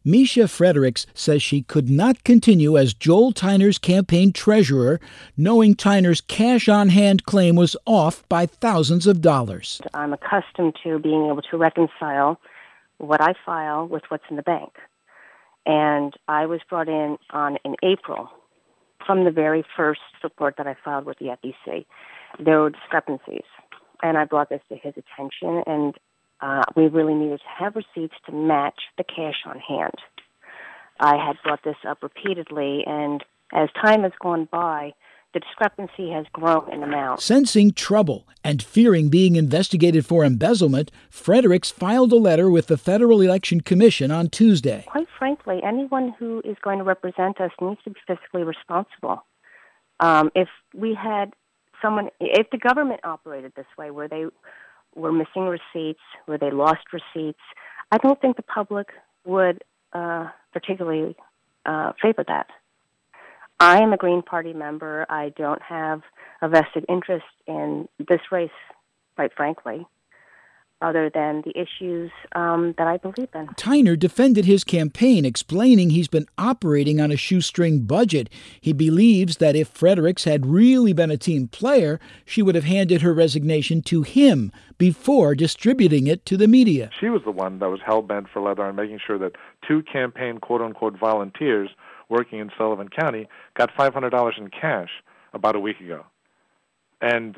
Misha Fredericks says she could not continue as Joel Tyner's campaign treasurer, knowing Tyner's cash-on-hand claim was off by thousands of dollars. I'm accustomed to being able to reconcile what I file with what's in the bank. And I was brought in April from the very first report that I filed with the FEC. There were discrepancies, and I brought this to his attention, and we really needed to have receipts to match the cash on hand. I had brought this up repeatedly, and as time has gone by, the discrepancy has grown in amount. Sensing trouble and fearing being investigated for embezzlement, Fredericks filed a letter with the Federal Election Commission on Tuesday. Quite frankly, anyone who is going to represent us needs to be fiscally responsible. If the government operated this way, where they were missing receipts, where they lost receipts, I don't think the public would particularly favor that. I am a Green Party member. I don't have a vested interest in this race, quite frankly, other than the issues that I believe in. Tyner defended his campaign, explaining he's been operating on a shoestring budget. He believes that if Fredericks had really been a team player, she would have handed her resignation to him before distributing it to the media. She was the one that was hell-bent for leather on making sure that two campaign quote-unquote volunteers working in Sullivan County got $500 in cash about a week ago. And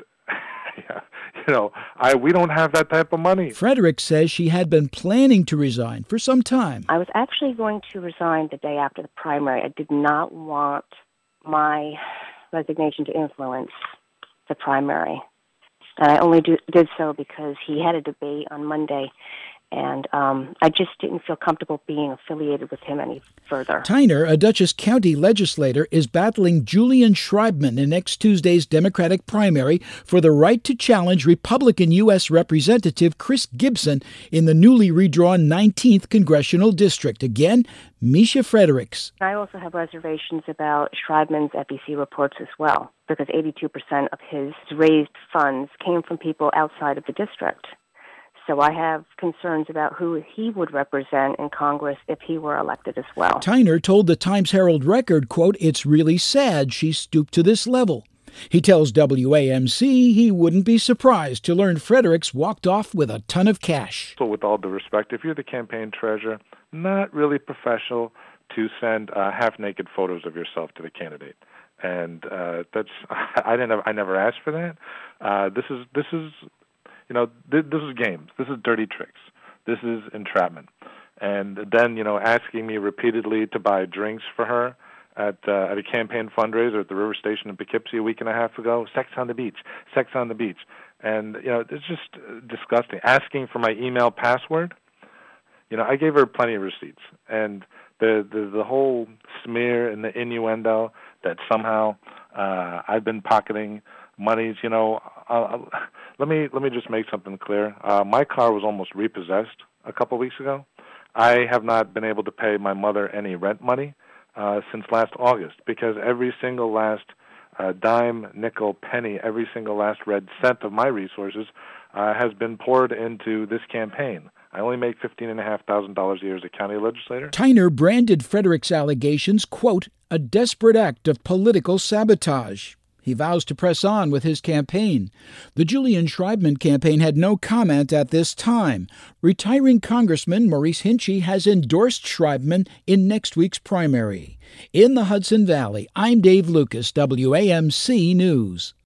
we don't have that type of money. Fredericks says she had been planning to resign for some time. I was actually going to resign the day after the primary. I did not want my resignation to influence the primary. And I only did so because he had a debate on Monday, and I just didn't feel comfortable being affiliated with him any further. Tyner, a Dutchess County legislator, is battling Julian Schreibman in next Tuesday's Democratic primary for the right to challenge Republican U.S. Representative Chris Gibson in the newly redrawn 19th Congressional District. Again, Misha Fredericks. I also have reservations about Schreibman's FEC reports as well, because 82% of his raised funds came from people outside of the district. So I have concerns about who he would represent in Congress if he were elected as well. Tyner told the Times-Herald-Record, quote, "It's really sad she stooped to this level." He tells WAMC he wouldn't be surprised to learn Fredericks walked off with a ton of cash. So with all due respect, if you're the campaign treasurer, not really professional to send half-naked photos of yourself to the candidate. And I never asked for that. This is games. This is dirty tricks. This is entrapment. And then, asking me repeatedly to buy drinks for her at a campaign fundraiser at the River Station in Poughkeepsie a week and a half ago. Sex on the beach. And, it's just disgusting. Asking for my email password. I gave her plenty of receipts. And the whole smear and the innuendo that somehow I've been pocketing monies, let me just make something clear. My car was almost repossessed a couple weeks ago. I have not been able to pay my mother any rent money since last August, because every single last dime, nickel, penny, every single last red cent of my resources has been poured into this campaign. I only make $15,500 a year as a county legislator. Tyner branded Fredericks' allegations, quote, a desperate act of political sabotage. He vows to press on with his campaign. The Julian Schreibman campaign had no comment at this time. Retiring Congressman Maurice Hinchey has endorsed Schreibman in next week's primary. In the Hudson Valley, I'm Dave Lucas, WAMC News.